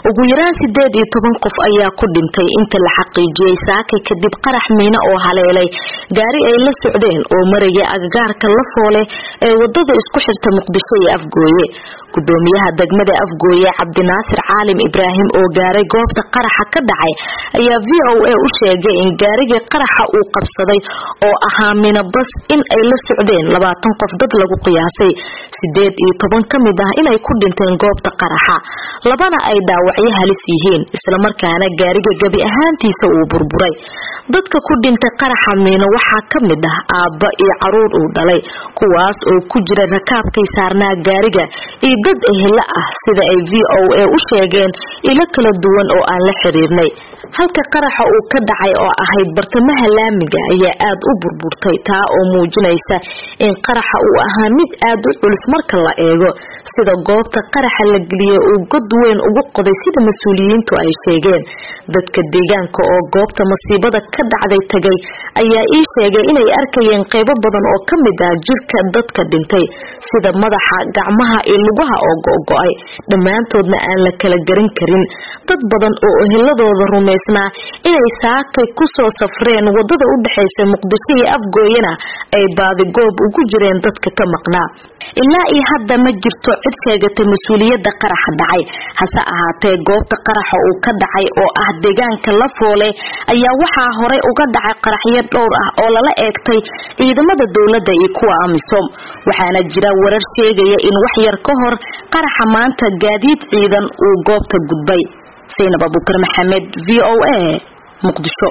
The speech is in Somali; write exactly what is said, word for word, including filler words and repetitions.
ugu yaraan sideed iyo toban qof ayaa ku dhintay inta la xaqiijiyay saaka kadib qarax miino oo haleelay gaari ay la socdeen oo maraya agagaarka la foole ee wadada isku xirta Muqdisho iyo Afgooye gudoomiyaha degmada Afgooye Cabdinaasir Caalim Ibraahim oo gaaray goobta qaraxa ka dhacay ayaa V O A u sheegay in gaariga qaraxa uu qabsaday oo ahaa miino bas in ay la socdeen labaatan qof dad lagu qiyaasay sideed iyo toban kamid ah inay ku dhinteen goobta qaraxa labana ay dhaawacyo halis yihiin isla markaana gaariga gabi ahaantiisa uu burburay dadka ku dhintay qaraxa miino waxa kamid ah aabba iyo caruur uu dhalay kuwaas oo ku jira rakaabkay saarnaa gaariga iyo dad ehel ah sida ay V O A u sheegeen ila kala duwan oo aan la xiriirnay halka qaraxa uu ka dhacay oo ahayd bartamaha laamiga ayaa aad u burburtay taa oo muujinaysa in qaraxa uu ahaa mid aad u culus marka la eego sida goobta qaraxa la geliyay uu god weyn ugu qoday sida mas'uuliyiintu ay sheegeen dadka deegaanka oo goobta masiibada ka dhacday tagay ayaa ii sheegay inay arkayeen qaybo badan oo kamid ah jirka dadka dhintay sida madaxa gacmaha iyo lugaha oo go'go'ay dhamaantoodna aan la kala garan karin dad badan oo eheladooda rumaysnaa inay saakay ku soo safreen wadada u dhaxaysa Muqdisho iyo Afgooyena ay baadi goob ugu jireen dadka ka maqnaa ilaa iyo hadda ma jirto cid sheegatay mas'uuliyadda qaraxa dhacay hase ahaatee goobta qaraxa uu ka dhacay oo ah deegaanka la foole ayaa waxa hore uga dhacay qaraxyo dhowr ah oo lala eegtay ciidamada dawladda iyo kuwa amisom waxaana jira warar sheegaya in wax yar ka hor qaraxa maanta gaadiid ciidan uu goobta gudbay Zainab Abubakar Maxamed V O A Muqdisho.